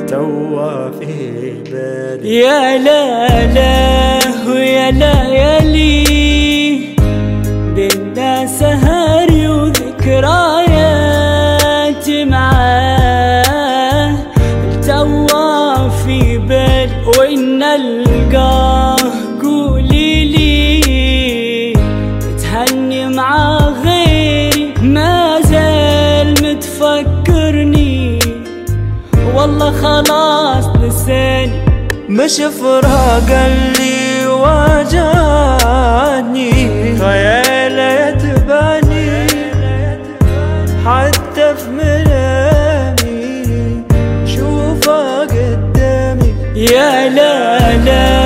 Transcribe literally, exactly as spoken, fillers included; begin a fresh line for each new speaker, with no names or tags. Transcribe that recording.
توا في بالي.
يا لا لا ويا ليالي بينا سهري وذكريات معاه توا في بالي. وإن ألقاه قوليلي تهني مع غيري ما زال متفكرني والله خلاص نساني.
مش فراق اللي واجهني خياله يتبعني حتى في منامي شوفه قدامي.
يا لا لا